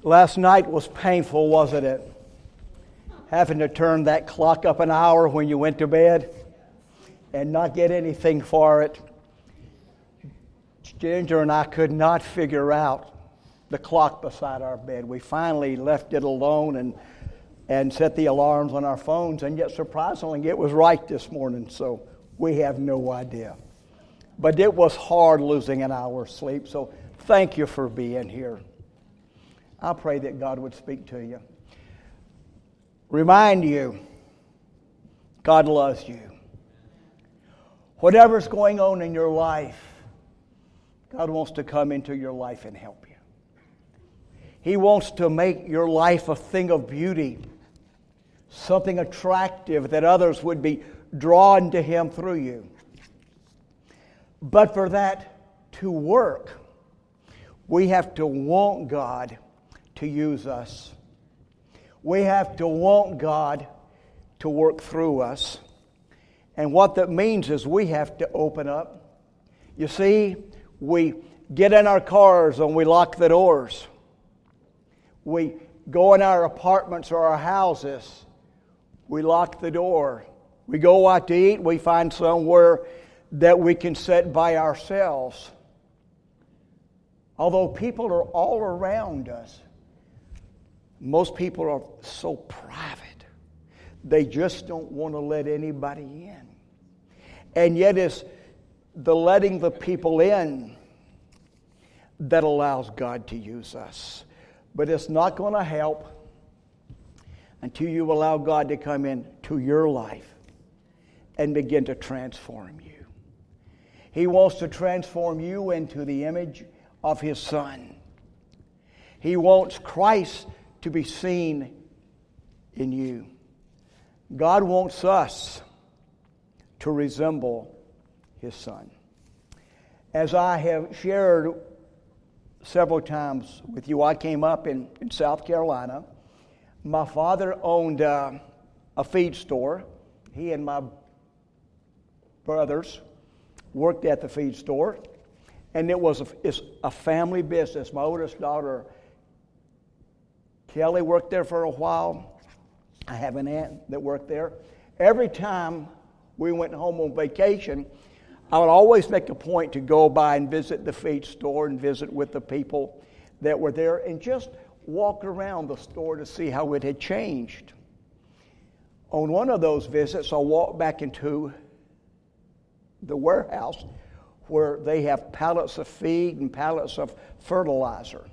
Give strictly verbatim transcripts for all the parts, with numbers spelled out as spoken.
Last night was painful, wasn't it? Having to turn that clock up an hour when you went to bed and not get anything for it. Ginger and I could not figure out the clock beside our bed. We finally left it alone and and set the alarms on our phones, and yet surprisingly it was right this morning, so we have no idea. But it was hard losing an hour's sleep, so thank you for being here. I pray that God would speak to you. Remind you, God loves you. Whatever's going on in your life, God wants to come into your life and help you. He wants to make your life a thing of beauty, something attractive that others would be drawn to Him through you. But for that to work, we have to want God to use us. We have to want God to work through us. And what that means is we have to open up. You see, we get in our cars and we lock the doors. We go in our apartments or our houses. We lock the door. We go out to eat. We find somewhere that we can sit by ourselves. Although people are all around us, most people are so private. They just don't want to let anybody in. And yet it's the letting the people in that allows God to use us. But it's not going to help until you allow God to come into your life and begin to transform you. He wants to transform you into the image of His Son. He wants Christ to be seen in you. God wants us to resemble His Son. As I have shared several times with you, I came up in, in South Carolina. My father owned uh, a feed store. He and my brothers worked at the feed store. And it was a, it's a family business. My oldest daughter, Kelly, worked there for a while. I have an aunt that worked there. Every time we went home on vacation, I would always make a point to go by and visit the feed store and visit with the people that were there and just walk around the store to see how it had changed. On one of those visits, I walked back into the warehouse where they have pallets of feed and pallets of fertilizer.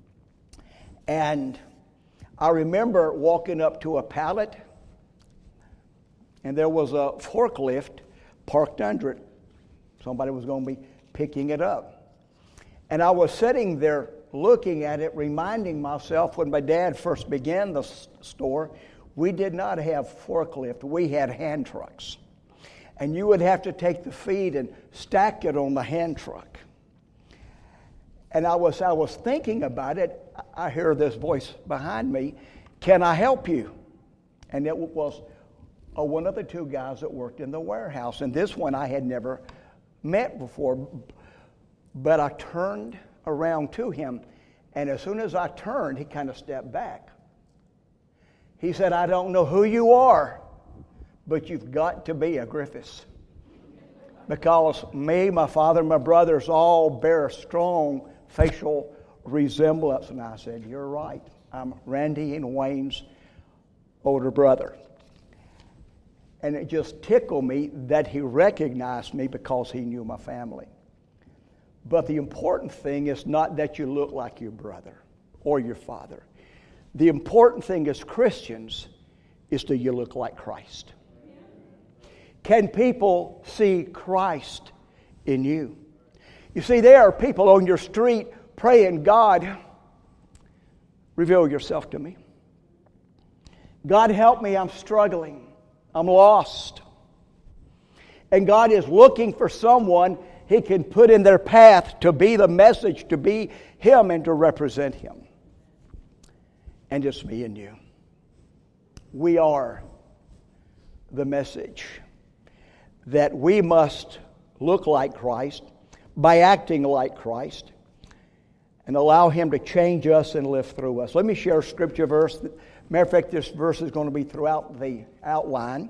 And I remember walking up to a pallet, and there was a forklift parked under it. Somebody was going to be picking it up. And I was sitting there looking at it, reminding myself when my dad first began the store, we did not have forklift. We had hand trucks. And you would have to take the feed and stack it on the hand truck. And I was I was thinking about it. I hear this voice behind me, "Can I help you?" And it was uh, one of the two guys that worked in the warehouse. And this one I had never met before. But I turned around to him, and as soon as I turned, he kind of stepped back. He said, "I don't know who you are, but you've got to be a Griffiths. Because me, my father, my brothers all bear a strong facial resemblance." And I said, "You're right. I'm Randy and Wayne's older brother." And it just tickled me that he recognized me because he knew my family. But the important thing is not that you look like your brother or your father. The important thing as Christians is do you look like Christ? Can people see Christ in you? You see, there are people on your street praying, "God, reveal yourself to me. God, help me, I'm struggling. I'm lost." And God is looking for someone He can put in their path to be the message, to be Him and to represent Him. And it's me and you. We are the message that we must look like Christ by acting like Christ. and allow Him to change us and live through us. Let me share a scripture verse. Matter of fact, this verse is going to be throughout the outline.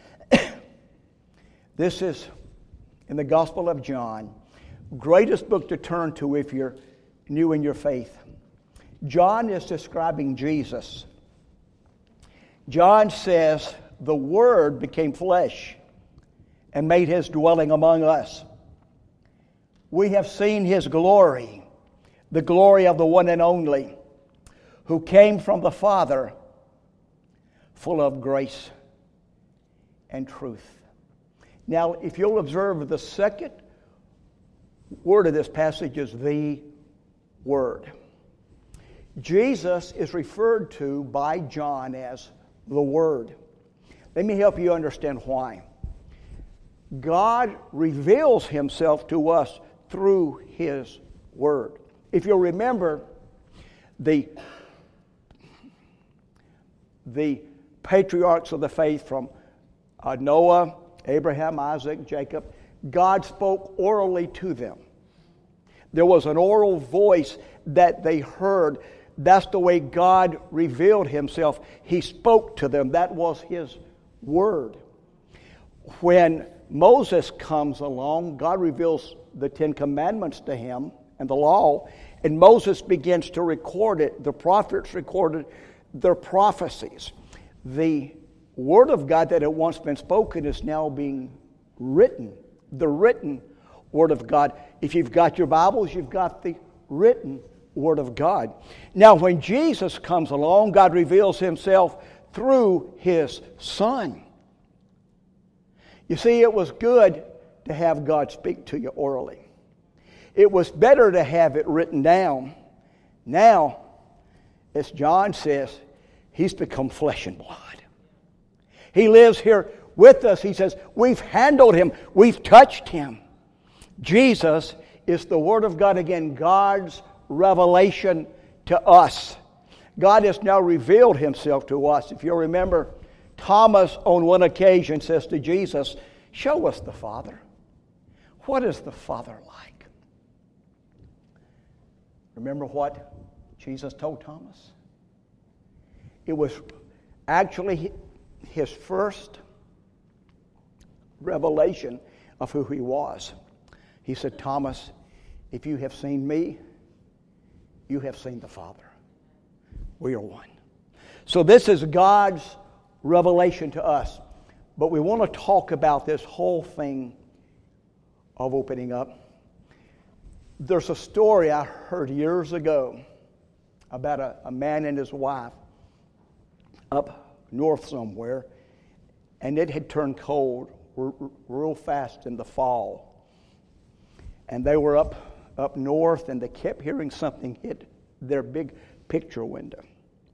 This is in the Gospel of John. Greatest book to turn to if you're new in your faith. John is describing Jesus. John says, the Word became flesh and made His dwelling among us. We have seen His glory, the glory of the one and only, who came from the Father, full of grace and truth. Now, if you'll observe, the second word of this passage is the Word. Jesus is referred to by John as the Word. Let me help you understand why. God reveals Himself to us through His Word. If you'll remember, the, the patriarchs of the faith from uh, Noah, Abraham, Isaac, Jacob, God spoke orally to them. There was an oral voice that they heard. That's the way God revealed Himself. He spoke to them. That was His Word. When Moses comes along, God reveals the Ten Commandments to him and the law, and Moses begins to record it. The prophets recorded their prophecies. The Word of God that had once been spoken is now being written. The written Word of God. If you've got your Bibles, you've got the written Word of God. Now, when Jesus comes along, God reveals Himself through His Son. You see, it was good to have God speak to you orally. It was better to have it written down. Now, as John says, He's become flesh and blood. He lives here with us. He says, we've handled Him. We've touched Him. Jesus is the Word of God. Again, God's revelation to us. God has now revealed Himself to us. If you'll remember, Thomas on one occasion says to Jesus, show us the Father. What is the Father like? Remember what Jesus told Thomas? It was actually His first revelation of who He was. He said, Thomas, if you have seen me, you have seen the Father. We are one. So this is God's revelation to us. But we want to talk about this whole thing of opening up. There's a story I heard years ago about a, a man and his wife up north somewhere, and it had turned cold r- r- real fast in the fall. And they were up up north, and they kept hearing something hit their big picture window.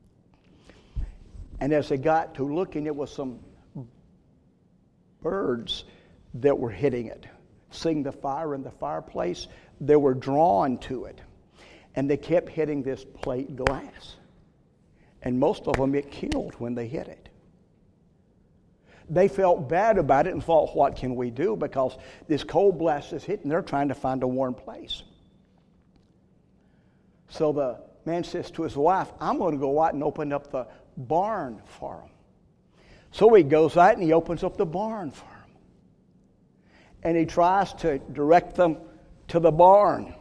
And as they got to looking, it was some birds that were hitting it. Seeing the fire in the fireplace, they were drawn to it. And they kept hitting this plate glass. And most of them it killed when they hit it. They felt bad about it and thought, what can we do? Because this cold blast is hitting, they're trying to find a warm place. So the man says to his wife, I'm going to go out and open up the barn for them. So he goes out and he opens up the barn for them. And he tries to direct them to the barn.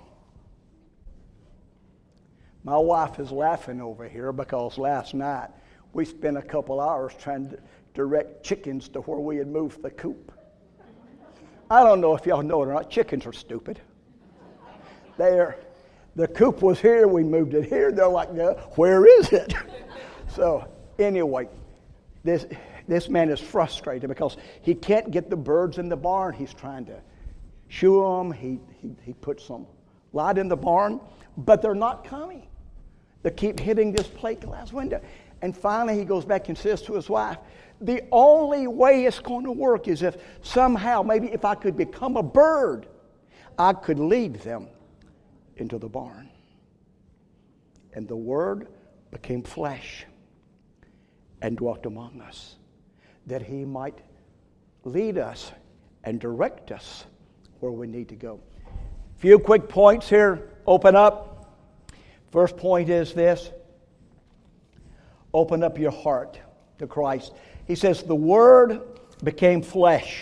My wife is laughing over here because last night we spent a couple hours trying to direct chickens to where we had moved the coop. I don't know if y'all know it or not. Chickens are stupid. They're, the coop was here. We moved it here. They're like, no, where is it? So anyway, this this man is frustrated because he can't get the birds in the barn. He's trying to shoo them. He, he, he put some light in the barn, but they're not coming. They keep hitting this plate glass window. And finally he goes back and says to his wife, the only way it's going to work is if somehow, maybe if I could become a bird, I could lead them into the barn. And the Word became flesh and dwelt among us, that He might lead us and direct us where we need to go. Few quick points here. Open up. First point is this: open up your heart to Christ. He says, the Word became flesh.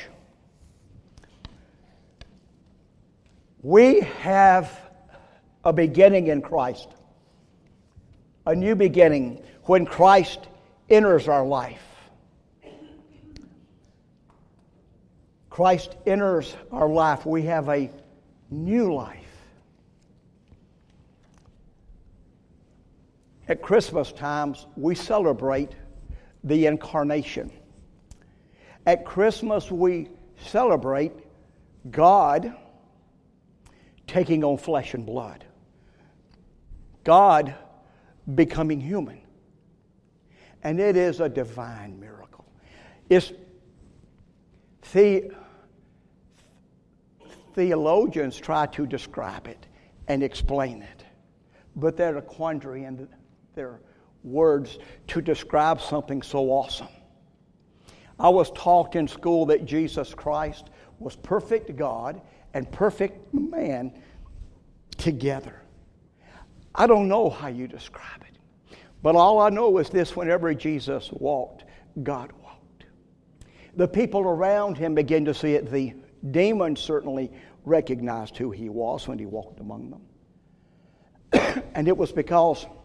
We have a beginning in Christ, a new beginning when Christ enters our life. Christ enters our life. We have a new life. At Christmas times, we celebrate the incarnation. At Christmas, we celebrate God taking on flesh and blood. God becoming human. And it is a divine miracle. It's the theologians try to describe it and explain it, but they're a quandary in their words to describe something so awesome. I was taught in school that Jesus Christ was perfect God and perfect man together. I don't know how you describe it, but all I know is this: whenever Jesus walked, God walked. The people around him began to see it. The demons certainly recognized who he was when he walked among them. And it was because it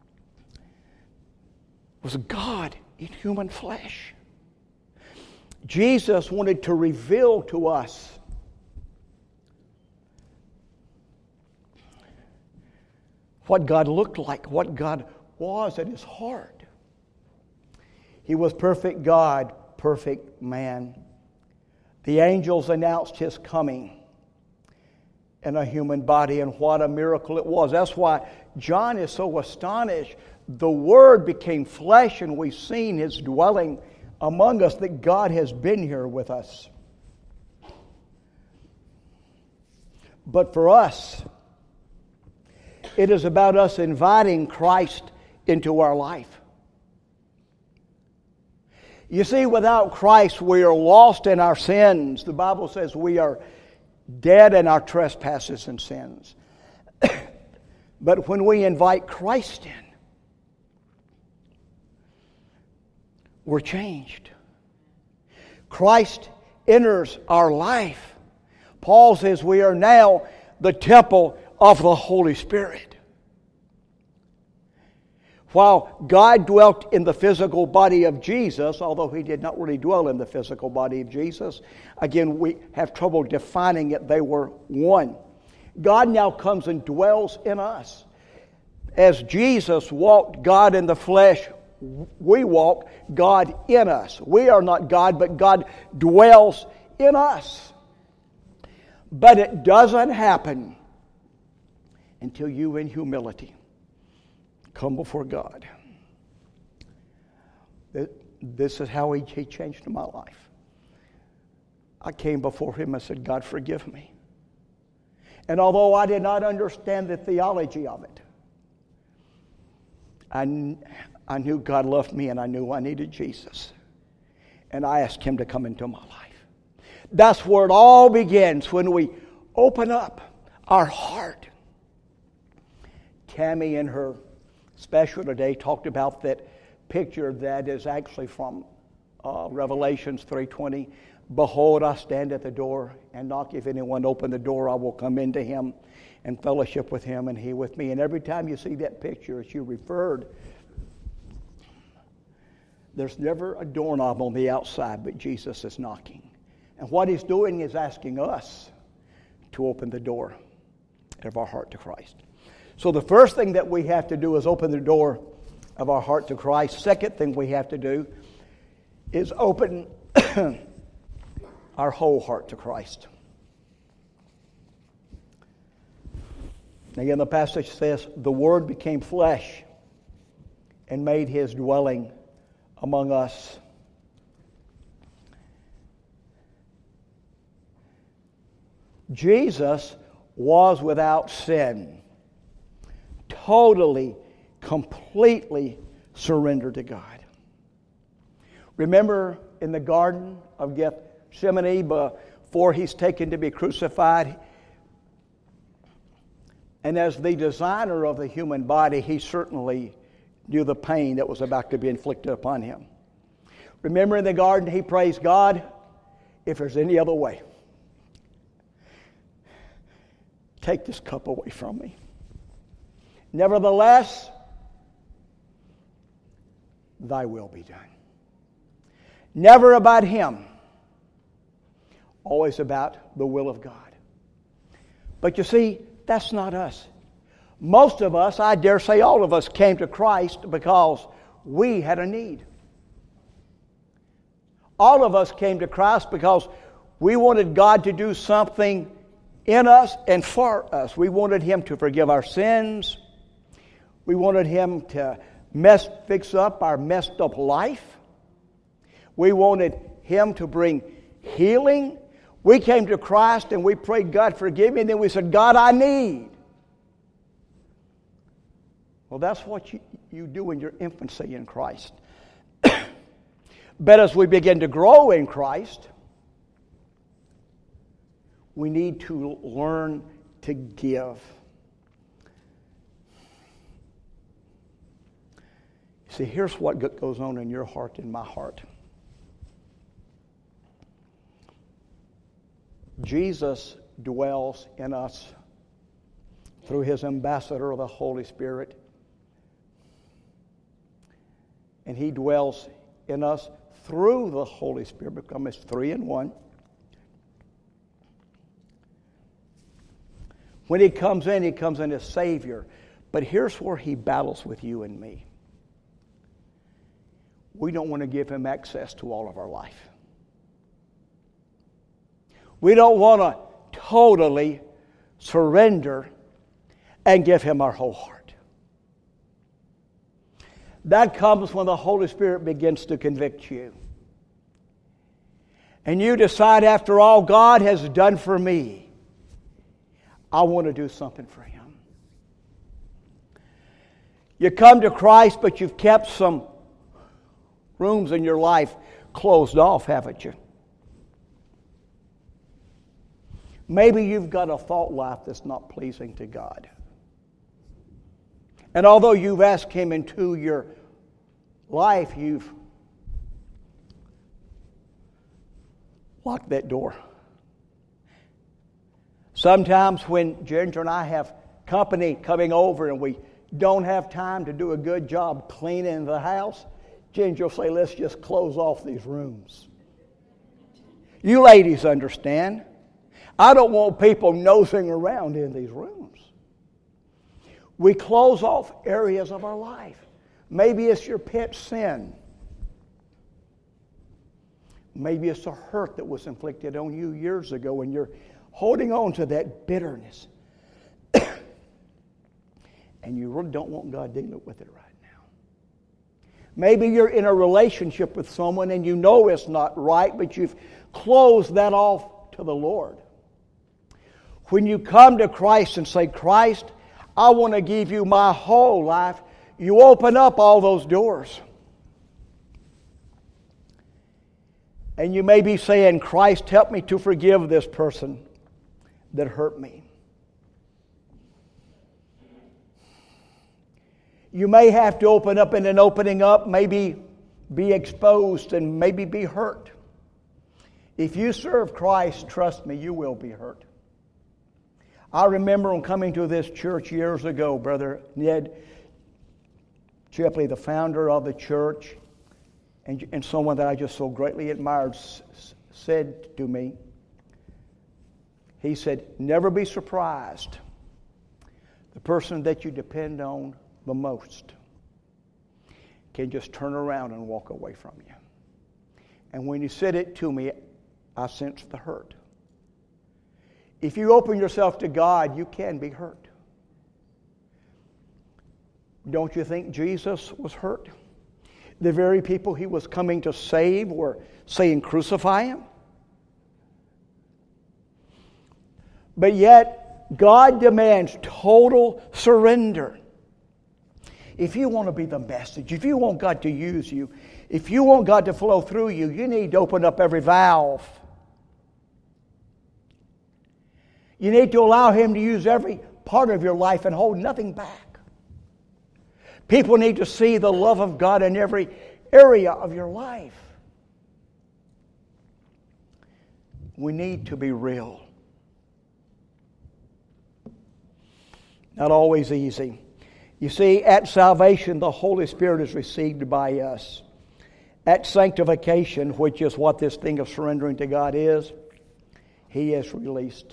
was God in human flesh. Jesus wanted to reveal to us what God looked like, what God was at his heart. He was perfect God, perfect man. The angels announced his coming in a human body, and what a miracle it was. That's why John is so astonished. The Word became flesh, and we've seen his dwelling among us, that God has been here with us. But for us, it is about us inviting Christ into our life. You see, without Christ, we are lost in our sins. The Bible says we are dead in our trespasses and sins. But when we invite Christ in, we're changed. Christ enters our life. Paul says we are now the temple of the Holy Spirit. While God dwelt in the physical body of Jesus, although he did not really dwell in the physical body of Jesus, again, we have trouble defining it. They were one. God now comes and dwells in us. As Jesus walked God in the flesh, we walk God in us. We are not God, but God dwells in us. But it doesn't happen until you, in humility, come before God. This is how he changed my life. I came before him and said, God, forgive me. And although I did not understand the theology of it, I, I knew God loved me, and I knew I needed Jesus. And I asked him to come into my life. That's where it all begins, when we open up our heart. Tammy, in her special today, talked about that picture that is actually from uh, Revelations three twenty. Behold, I stand at the door and knock. If anyone open the door, I will come into him and fellowship with him and he with me. And every time you see that picture, as you referred, there's never a doorknob on the outside, but Jesus is knocking. And what he's doing is asking us to open the door of our heart to Christ. So the first thing that we have to do is open the door of our heart to Christ. Second thing we have to do is open our whole heart to Christ. Again, the passage says, the Word became flesh and made his dwelling among us. Jesus was without sin. Totally, completely surrendered to God. Remember in the Garden of Gethsemane, before he's taken to be crucified, And as the designer of the human body, he certainly knew the pain that was about to be inflicted upon him. Remember in the garden, he praised God, if there's any other way, take this cup away from me. Nevertheless, thy will be done. Never about him, always about the will of God. But you see, that's not us. Most of us, I dare say all of us, came to Christ because we had a need. All of us came to Christ because we wanted God to do something in us and for us. We wanted Him to forgive our sins. We wanted Him to mess, fix up our messed up life. We wanted Him to bring healing. We came to Christ and we prayed, God, forgive me. And then we said, God, I need. Well, that's what you, you do in your infancy in Christ. But as we begin to grow in Christ, we need to learn to give. See, here's what goes on in your heart and my heart. Jesus dwells in us through His ambassador, the Holy Spirit. And He dwells in us through the Holy Spirit, becomes three in one. When He comes in, He comes in as Savior. But here's where He battles with you and me. We don't want to give Him access to all of our life. We don't want to totally surrender and give Him our whole heart. That comes when the Holy Spirit begins to convict you. And you decide, after all God has done for me, I want to do something for Him. You come to Christ, but you've kept some rooms in your life closed off, haven't you? Maybe you've got a thought life that's not pleasing to God. And although you've asked Him into your life, you've locked that door. Sometimes when Ginger and I have company coming over and we don't have time to do a good job cleaning the house, Ginger will say, let's just close off these rooms. You ladies understand. I don't want people nosing around in these rooms. We close off areas of our life. Maybe it's your pet sin. Maybe it's a hurt that was inflicted on you years ago and you're holding on to that bitterness. And you really don't want God dealing with it right now. Maybe you're in a relationship with someone and you know it's not right, but you've closed that off to the Lord. When you come to Christ and say, Christ, I want to give you my whole life, you open up all those doors. And you may be saying, Christ, help me to forgive this person that hurt me. You may have to open up, and in opening up, maybe be exposed and maybe be hurt. If you serve Christ, trust me, you will be hurt. I remember on coming to this church years ago, Brother Ned Chipley, the founder of the church, and, and someone that I just so greatly admired, s- said to me, he said, never be surprised. The person that you depend on the most can just turn around and walk away from you. And when he said it to me, I sensed the hurt. If you open yourself to God, you can be hurt. Don't you think Jesus was hurt? The very people He was coming to save were saying, crucify Him. But yet, God demands total surrender. If you want to be the message, if you want God to use you, if you want God to flow through you, you need to open up every valve. You need to allow Him to use every part of your life and hold nothing back. People need to see the love of God in every area of your life. We need to be real. Not always easy. You see, at salvation, the Holy Spirit is received by us. At sanctification, which is what this thing of surrendering to God is, He is released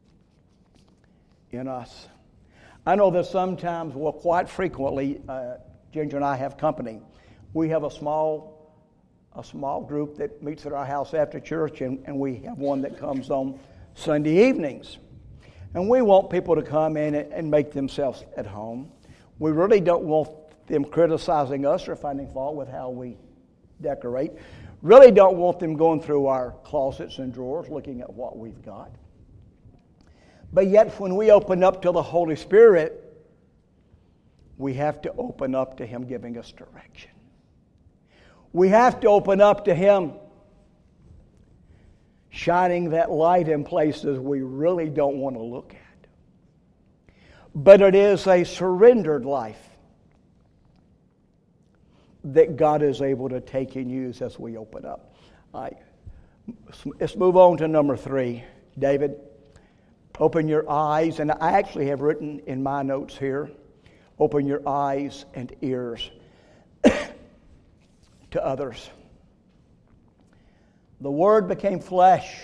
in us. I know that sometimes, well, quite frequently, uh, Ginger and I have company. We have a small, a small group that meets at our house after church, and, and we have one that comes on Sunday evenings. And we want people to come in and make themselves at home. We really don't want them criticizing us or finding fault with how we decorate. Really don't want them going through our closets and drawers looking at what we've got. But yet when we open up to the Holy Spirit, we have to open up to Him giving us direction. We have to open up to Him shining that light in places we really don't want to look at. But it is a surrendered life that God is able to take and use as we open up. All right. Let's move on to number three. David, open your eyes, and I actually have written in my notes here, open your eyes and ears to others. The Word became flesh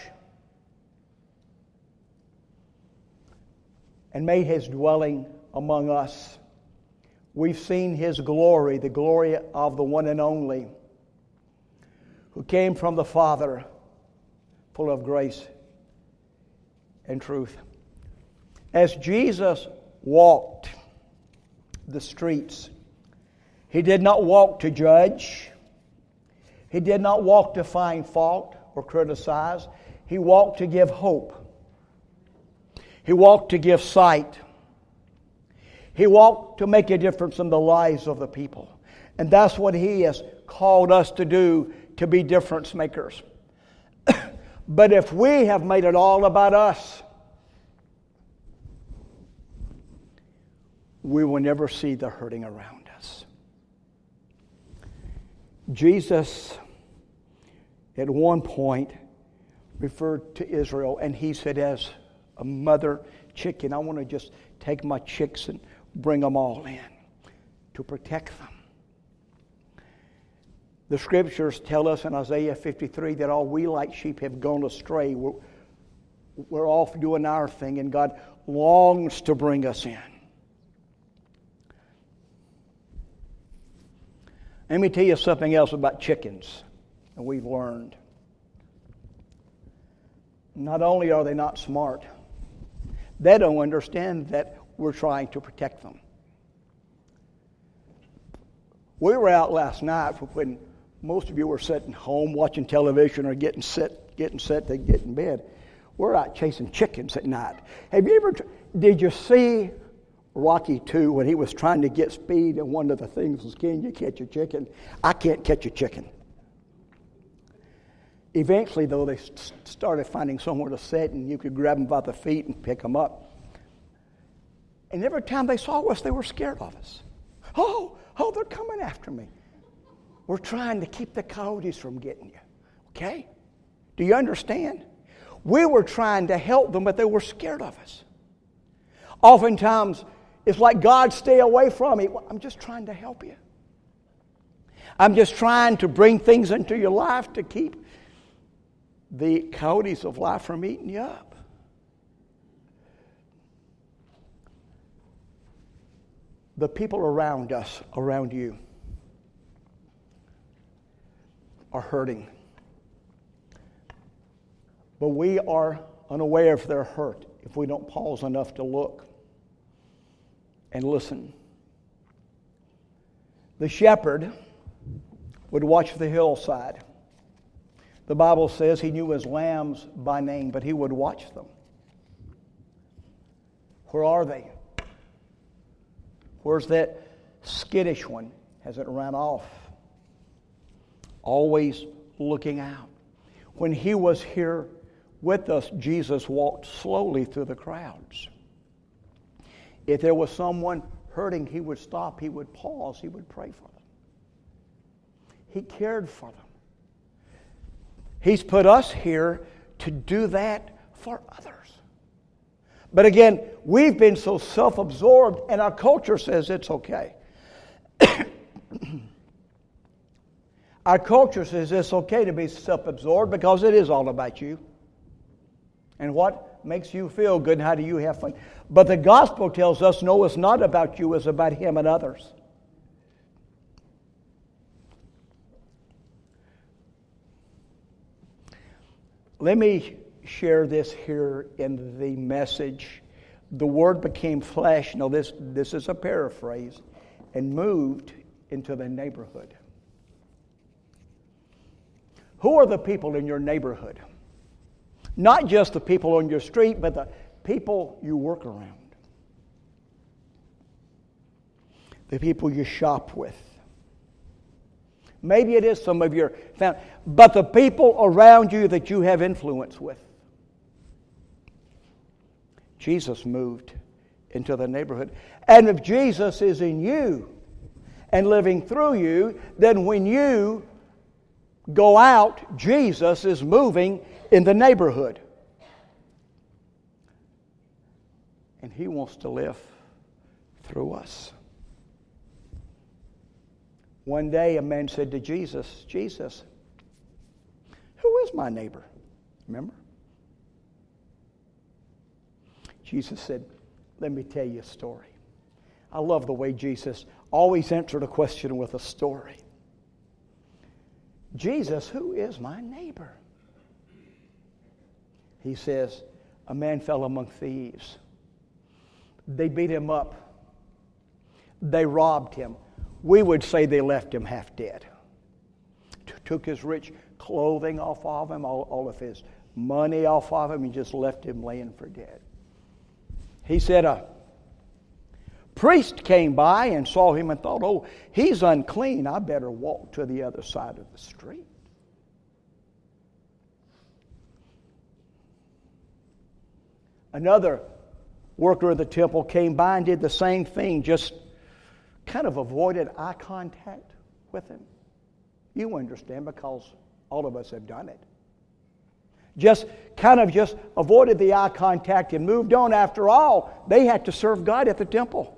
and made His dwelling among us. We've seen His glory, the glory of the one and only, who came from the Father, full of grace and truth. As Jesus walked the streets, He did not walk to judge. He did not walk to find fault or criticize. He walked to give hope. He walked to give sight. He walked to make a difference in the lives of the people. And that's what He has called us to do, to be difference makers. But if we have made it all about us, we will never see the hurting around us. Jesus, at one point, referred to Israel, and He said, as a mother chicken, I want to just take my chicks and bring them all in to protect them. The Scriptures tell us in Isaiah fifty-three that all we like sheep have gone astray. We're, we're off doing our thing, and God longs to bring us in. Let me tell you something else about chickens that we've learned. Not only are they not smart, they don't understand that we're trying to protect them. We were out last night when most of you were sitting home watching television or getting set, getting set to get in bed. We're out chasing chickens at night. Have you ever, did you see Rocky two, when he was trying to get speed, and one of the things was, can you catch a chicken? I can't catch a chicken. Eventually, though, they st- started finding somewhere to sit, and you could grab them by the feet and pick them up. And every time they saw us, they were scared of us. Oh, oh, they're coming after me. We're trying to keep the coyotes from getting you. Okay? Do you understand? We were trying to help them, but they were scared of us. Oftentimes, it's like, God, stay away from me. Well, I'm just trying to help you. I'm just trying to bring things into your life to keep the coyotes of life from eating you up. The people around us, around you, are hurting. But we are unaware of their hurt if we don't pause enough to look and listen. The shepherd would watch the hillside. The Bible says he knew his lambs by name, but he would watch them. Where are they? Where's that skittish one? Has it run off? Always looking out. When He was here with us, Jesus walked slowly through the crowds. If there was someone hurting, he would stop, he would pause, he would pray for them. He cared for them. He's put us here to do that for others. But again, we've been so self-absorbed, and our culture says it's okay. Our culture says it's okay to be self-absorbed because it is all about you. And what makes you feel good and how do you have fun. But the gospel tells us, no, it's not about you, it's about Him and others. Let me share this here in the message. The Word became flesh. No, this, this is a paraphrase. And moved into the neighborhood. Who are the people in your neighborhood? Not just the people on your street, but the people you work around. The people you shop with. Maybe it is some of your family, but the people around you that you have influence with. Jesus moved into the neighborhood. And if Jesus is in you and living through you, then when you go out, Jesus is moving in the neighborhood. And He wants to live through us. One day a man said to Jesus, Jesus, who is my neighbor? Remember? Jesus said, let me tell you a story. I love the way Jesus always answered a question with a story. Jesus, who is my neighbor? He says, a man fell among thieves. They beat him up. They robbed him. We would say they left him half dead. T- took his rich clothing off of him, all, all of his money off of him, and just left him laying for dead. He said, a priest came by and saw him and thought, oh, he's unclean. I better walk to the other side of the street. Another worker of the temple came by and did the same thing, just kind of avoided eye contact with him. You understand, because all of us have done it. Just kind of just avoided the eye contact and moved on. After all, they had to serve God at the temple.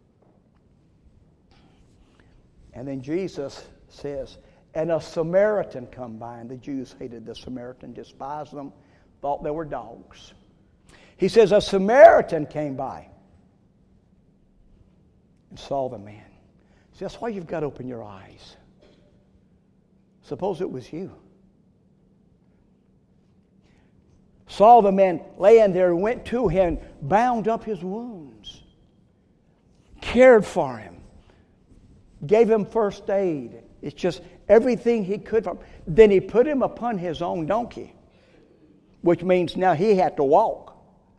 And then Jesus says, and a Samaritan come by, and the Jews hated the Samaritan, despised them, thought they were dogs. He says, a Samaritan came by and saw the man. See, that's why you've got to open your eyes. Suppose it was you. Saw the man laying there, went to him, bound up his wounds, cared for him, gave him first aid. It's just everything he could for him. Then he put him upon his own donkey, which means now he had to walk.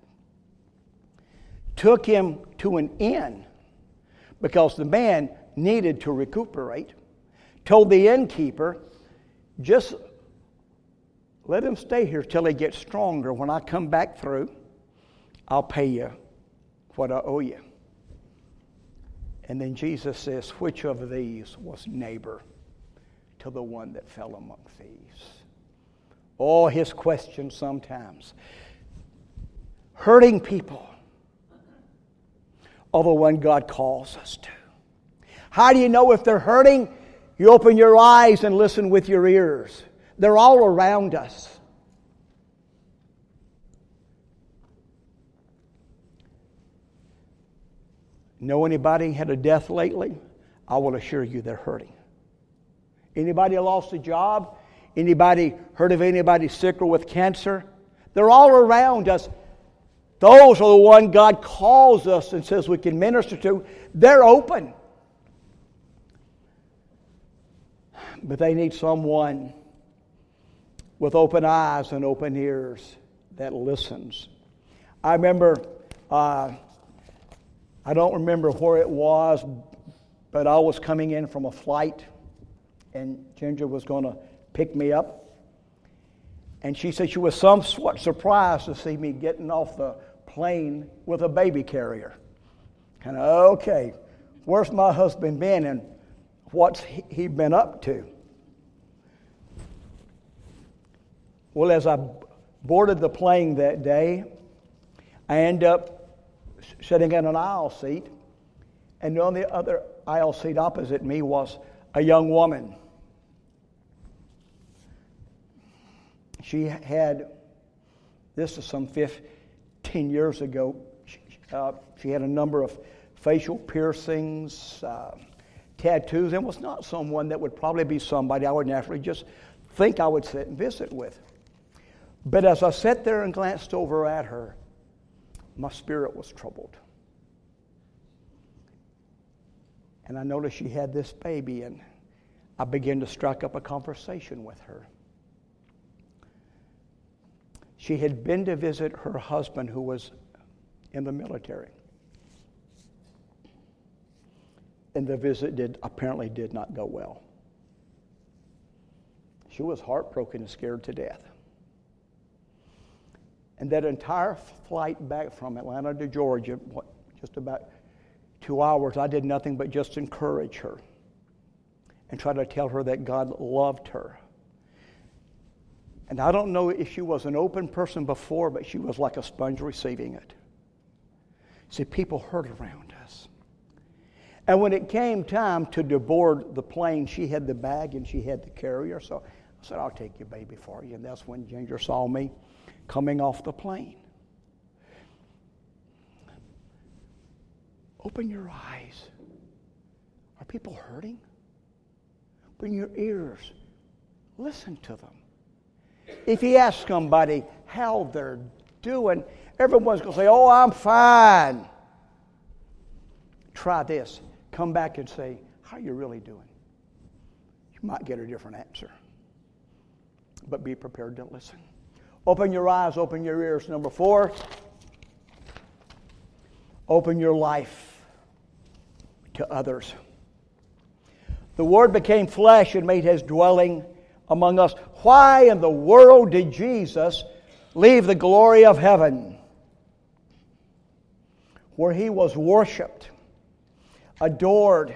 Took him to an inn because the man needed to recuperate. Told the innkeeper, just let him stay here till he gets stronger. When I come back through, I'll pay you what I owe you. And then Jesus says, which of these was neighbor to the one that fell among thieves? Oh, his question sometimes. Hurting people are the one God calls us to. How do you know if they're hurting? You open your eyes and listen with your ears. They're all around us. Know anybody had a death lately? I will assure you they're hurting. Anybody lost a job? Anybody heard of anybody sick or with cancer? They're all around us. Those are the one God calls us and says we can minister to. They're open. But they need someone with open eyes and open ears that listens. I remember, uh, I don't remember where it was, but I was coming in from a flight, and Ginger was going to pick me up. And she said she was somewhat surprised to see me getting off the plane with a baby carrier. Kind of, okay, where's my husband been and what's he been up to? Well, as I boarded the plane that day, I end up sitting in an aisle seat, and on the other aisle seat opposite me was a young woman. She had, this is some fifteen years ago, she, uh, she had a number of facial piercings, uh, tattoos, and was not someone that would probably be somebody I would naturally just think I would sit and visit with. But as I sat there and glanced over at her, my spirit was troubled. And I noticed she had this baby, and I began to strike up a conversation with her. She had been to visit her husband who was in the military. And the visit did apparently did not go well. She was heartbroken and scared to death. And that entire flight back from Atlanta to Georgia, what, just about two hours, I did nothing but just encourage her and try to tell her that God loved her. And I don't know if she was an open person before, but she was like a sponge receiving it. See, people hurt around us. And when it came time to deboard the plane, she had the bag and she had the carrier. So I said, I'll take your baby for you. And that's when Ginger saw me coming off the plane. Open your eyes. Are people hurting? Open your ears. Listen to them. If you ask somebody how they're doing, everyone's going to say, oh, I'm fine. Try this. Come back and say, how are you really doing? You might get a different answer. But be prepared to listen. Open your eyes, open your ears. Number four, open your life to others. The Word became flesh and made His dwelling among us. Why in the world did Jesus leave the glory of heaven, where He was worshiped, adored,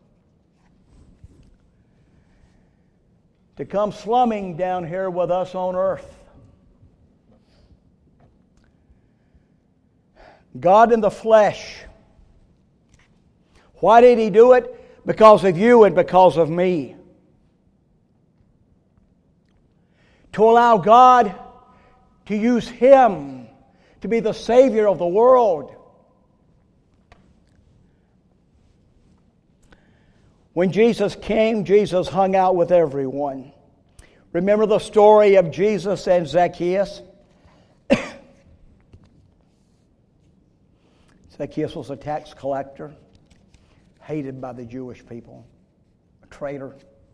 to come slumming down here with us on earth? God in the flesh. Why did He do it? Because of you and because of me. To allow God to use Him to be the Savior of the world. When Jesus came, Jesus hung out with everyone. Remember the story of Jesus and Zacchaeus? Zacchaeus was a tax collector, hated by the Jewish people, a traitor.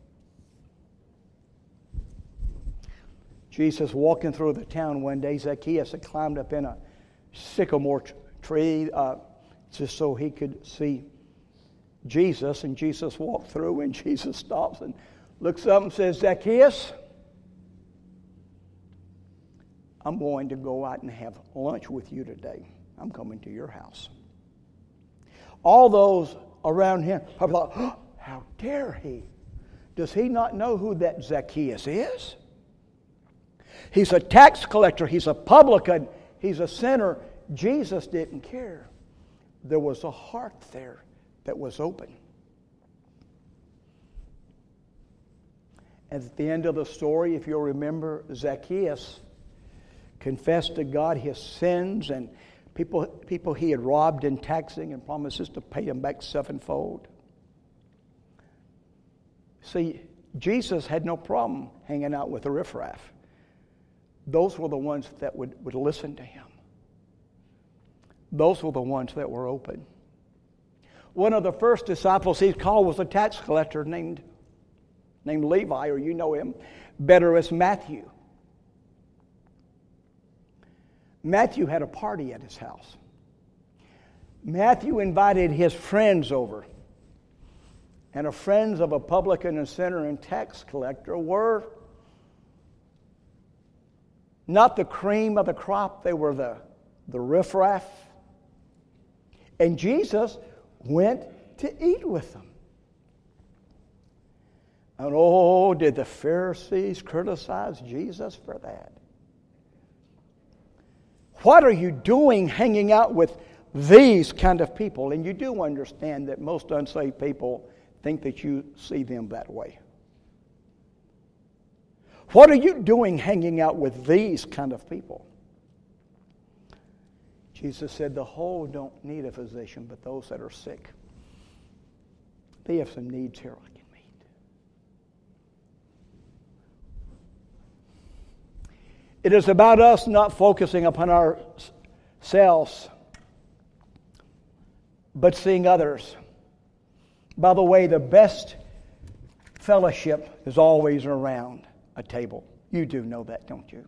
Jesus walking through the town one day, Zacchaeus had climbed up in a sycamore tree uh, just so he could see Jesus, and Jesus walked through, and Jesus stops and looks up and says, Zacchaeus, I'm going to go out and have lunch with you today. I'm coming to your house. All those around him are like, oh, how dare he? Does he not know who that Zacchaeus is? He's a tax collector. He's a publican. He's a sinner. Jesus didn't care. There was a heart there that was open. At the end of the story, if you'll remember, Zacchaeus confessed to God his sins and people, people he had robbed in taxing and promises to pay him back sevenfold. See, Jesus had no problem hanging out with the riffraff. Those were the ones that would, would listen to him. Those were the ones that were open. One of the first disciples he called was a tax collector named, named Levi, or you know him better as Matthew. Matthew had a party at his house. Matthew invited his friends over. And the friends of a publican and sinner and tax collector were not the cream of the crop. They were the, the riffraff. And Jesus went to eat with them. And oh, did the Pharisees criticize Jesus for that? What are you doing hanging out with these kind of people? And you do understand that most unsaved people think that you see them that way. What are you doing hanging out with these kind of people? Jesus said, the whole don't need a physician, but those that are sick. They have some needs here I can meet. It is about us not focusing upon ourselves, but seeing others. By the way, the best fellowship is always around a table. You do know that, don't you?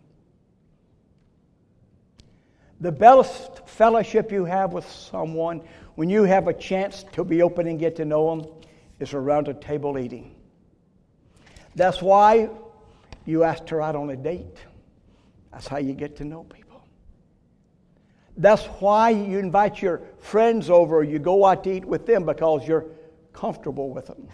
The best fellowship you have with someone, when you have a chance to be open and get to know them, is around a table eating. That's why you asked her out on a date. That's how you get to know people. That's why you invite your friends over, you go out to eat with them, because you're comfortable with them.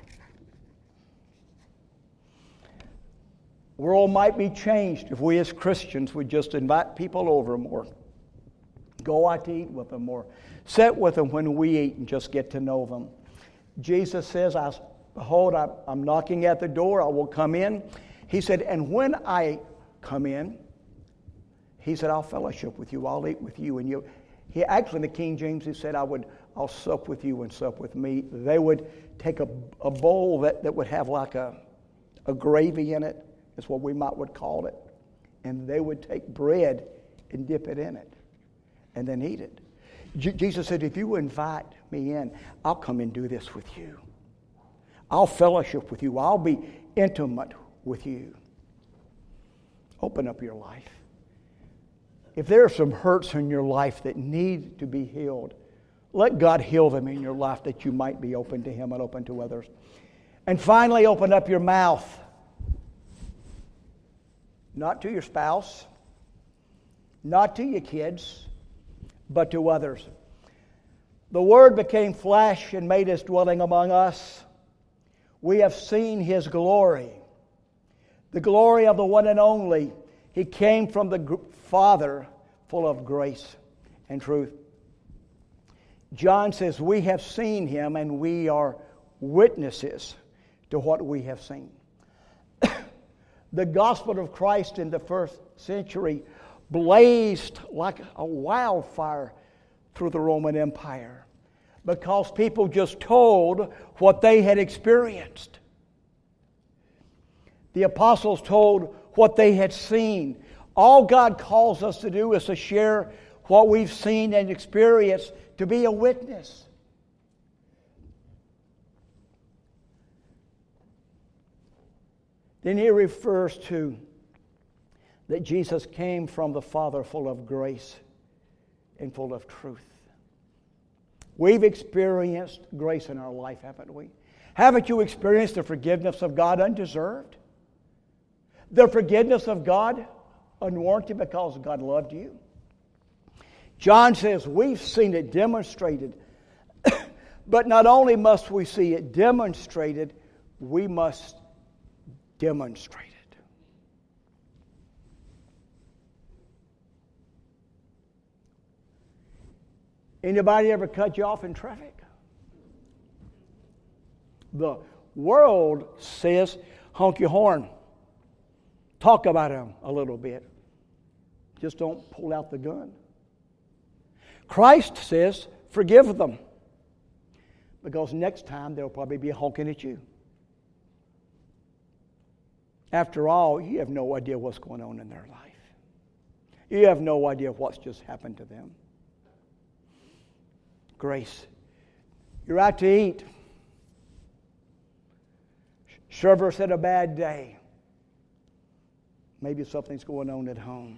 The world might be changed if we as Christians would just invite people over more. Go out to eat with them or sit with them when we eat and just get to know them. Jesus says, I, behold, I, I'm knocking at the door. I will come in. He said, and when I come in, he said, I'll fellowship with you. I'll eat with you. And you. He actually, in the King James, he said, I would, I'll sup with you and sup with me. They would take a, a bowl that, that would have like a, a gravy in it. That's what we might would call it. And they would take bread and dip it in it and then eat it. J- Jesus said, if you invite me in, I'll come and do this with you. I'll fellowship with you. I'll be intimate with you. Open up your life. If there are some hurts in your life that need to be healed, let God heal them in your life that you might be open to Him and open to others. And finally, open up your mouth. Not to your spouse, not to your kids, but to others. The Word became flesh and made His dwelling among us. We have seen His glory, the glory of the one and only. He came from the Father, full of grace and truth. John says, we have seen Him and we are witnesses to what we have seen. The gospel of Christ in the first century blazed like a wildfire through the Roman Empire because people just told what they had experienced. The apostles told what they had seen. All God calls us to do is to share what we've seen and experienced, to be a witness. Then he refers to that Jesus came from the Father full of grace and full of truth. We've experienced grace in our life, haven't we? Haven't you experienced the forgiveness of God undeserved? The forgiveness of God unwarranted because God loved you? John says we've seen it demonstrated. But not only must we see it demonstrated, we must demonstrate it. Anybody ever cut you off in traffic? The world says honk your horn. Talk about him a little bit. Just don't pull out the gun. Christ says forgive them, because next time they'll probably be honking at you. After all, you have no idea what's going on in their life. You have no idea what's just happened to them. Grace. You're out to eat. Server's had a bad day. Maybe something's going on at home.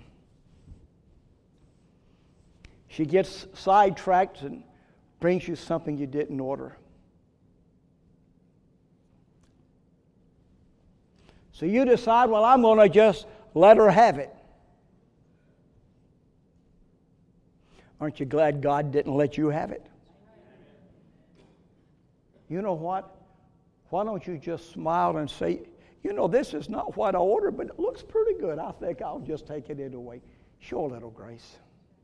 She gets sidetracked and brings you something you didn't order. So you decide, well, I'm going to just let her have it. Aren't you glad God didn't let you have it? you know what? Why don't you just smile and say, you know, this is not what I ordered, but it looks pretty good. I think I'll just take it anyway. Show a little grace.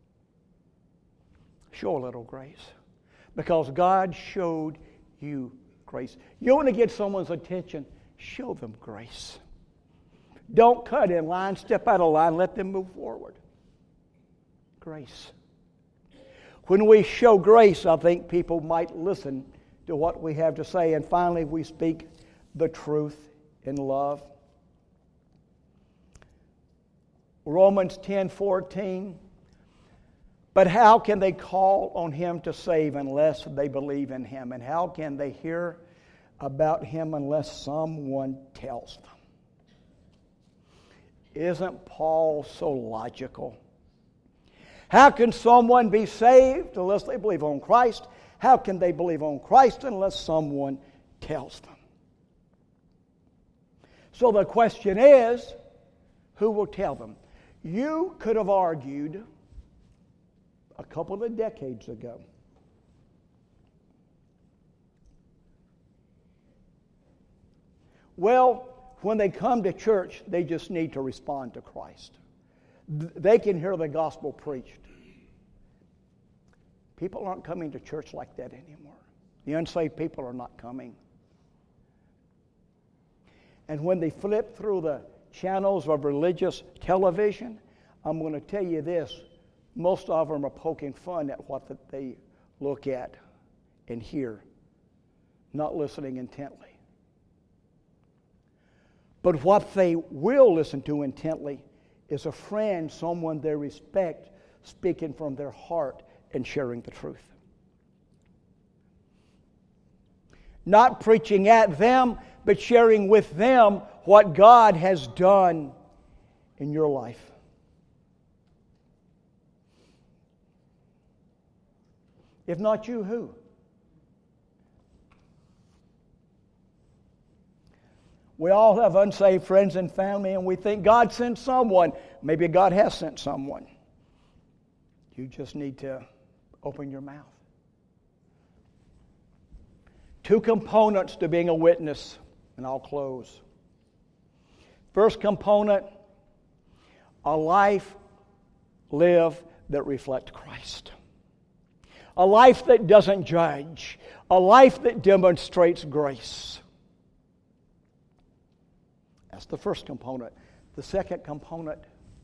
Show a little grace. Because God showed you grace. You want to get someone's attention, show them grace. Don't cut in line, step out of line, let them move forward. Grace. When we show grace, I think people might listen to what we have to say. And finally, we speak the truth in love. Romans ten fourteen. But how can they call on Him to save unless they believe in Him? And how can they hear about Him unless someone tells them? Isn't Paul so logical? How can someone be saved unless they believe on Christ? How can they believe on Christ unless someone tells them? So the question is, who will tell them? You could have argued a couple of decades ago, well, when they come to church, they just need to respond to Christ. They can hear the gospel preached. People aren't coming to church like that anymore. The unsaved people are not coming. And when they flip through the channels of religious television, I'm going to tell you this, most of them are poking fun at what they look at and hear, not listening intently. But what they will listen to intently is a friend, someone they respect, speaking from their heart and sharing the truth. Not preaching at them, but sharing with them what God has done in your life. If not you, who? We all have unsaved friends and family, and we think God sent someone. Maybe God has sent someone. You just need to open your mouth. Two components to being a witness, and I'll close. First component, a life lived that reflects Christ. A life that doesn't judge. A life that demonstrates grace. That's the first component. The second component,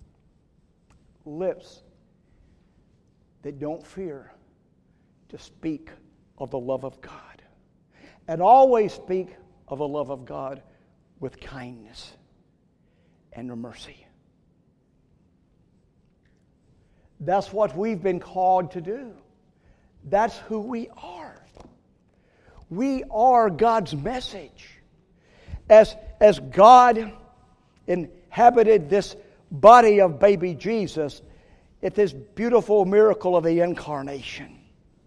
lips that don't fear to speak of the love of God. And always speak of the love of God with kindness and mercy. That's what we've been called to do. That's who we are. We are God's message. As, as God inhabited this body of baby Jesus at this beautiful miracle of the incarnation.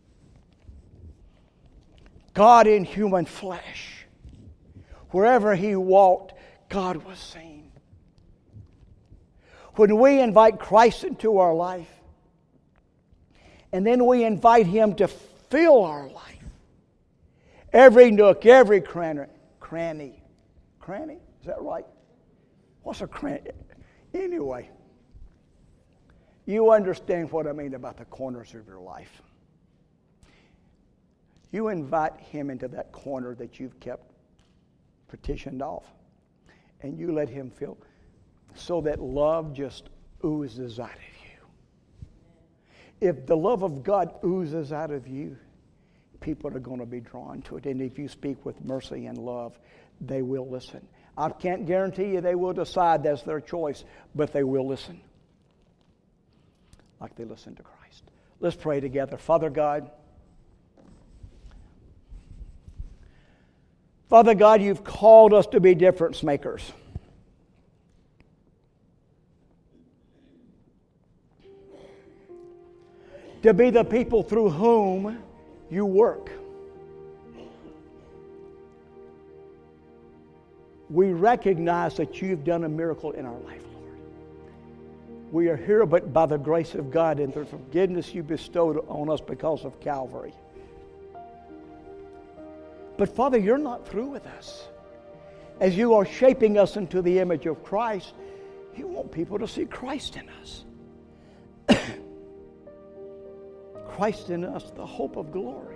God in human flesh. Wherever He walked, God was seen. When we invite Christ into our life, and then we invite Him to fill our life, every nook, every cranny, cranny, cranny, is that right? What's a cranny? Anyway, you understand what I mean about the corners of your life. You invite Him into that corner that you've kept partitioned off, and you let Him fill, so that love just oozes out of you. If the love of God oozes out of you, people are going to be drawn to it. And if you speak with mercy and love, they will listen. I can't guarantee you they will decide that's their choice, but they will listen. Like they listen to Christ. Let's pray together. Father God, Father God, You've called us to be difference makers. To be the people through whom You work. We recognize that You've done a miracle in our life, Lord. We are here but by the grace of God and the forgiveness You bestowed on us because of Calvary. But Father, you're not through with us. As you are shaping us into the image of Christ, you want people to see Christ in us. Christ in us, the hope of glory.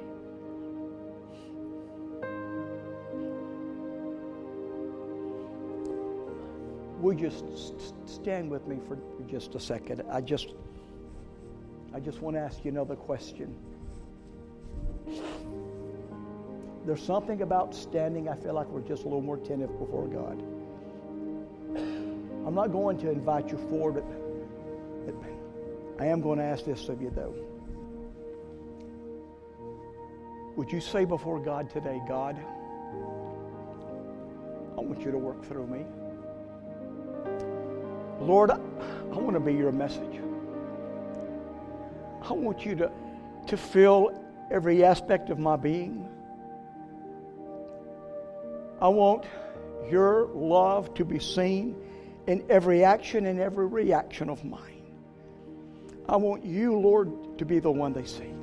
Would you st- stand with me for just a second? I just, I just want to ask you another question. There's something about standing, I feel like we're just a little more attentive before God. I'm not going to invite you forward, but I am going to ask this of you, though. Would you say before God today, God, I want you to work through me. Lord, I want to be your message. I want you to, to fill every aspect of my being. I want your love to be seen in every action and every reaction of mine. I want you, Lord, to be the one they see.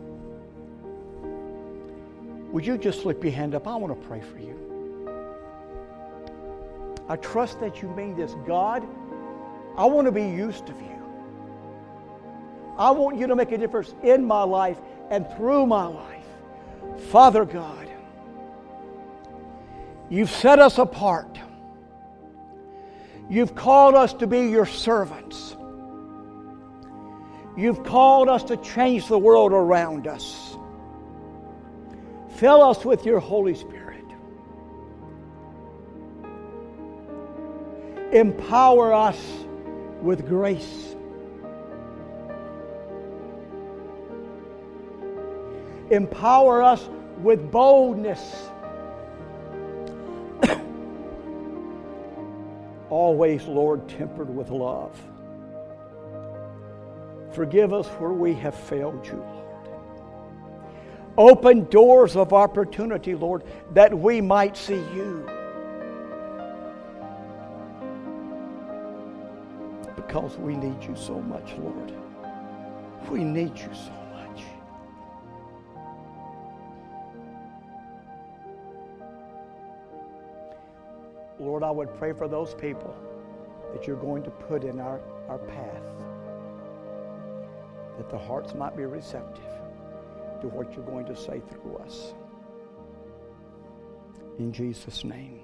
Would you just slip your hand up? I want to pray for you. I trust that you mean this. God, I want to be used of you. I want you to make a difference in my life and through my life. Father God, you've set us apart. You've called us to be your servants. You've called us to change the world around us. Fill us with your Holy Spirit. Empower us with grace. Empower us with boldness. Always, Lord, tempered with love. Forgive us where we have failed you, Lord. Open doors of opportunity, Lord, that we might see you. Because we need you so much, Lord. We need you so much. Lord, I would pray for those people that you're going to put in our, our path, that the hearts might be receptive to what you're going to say through us. In Jesus' name.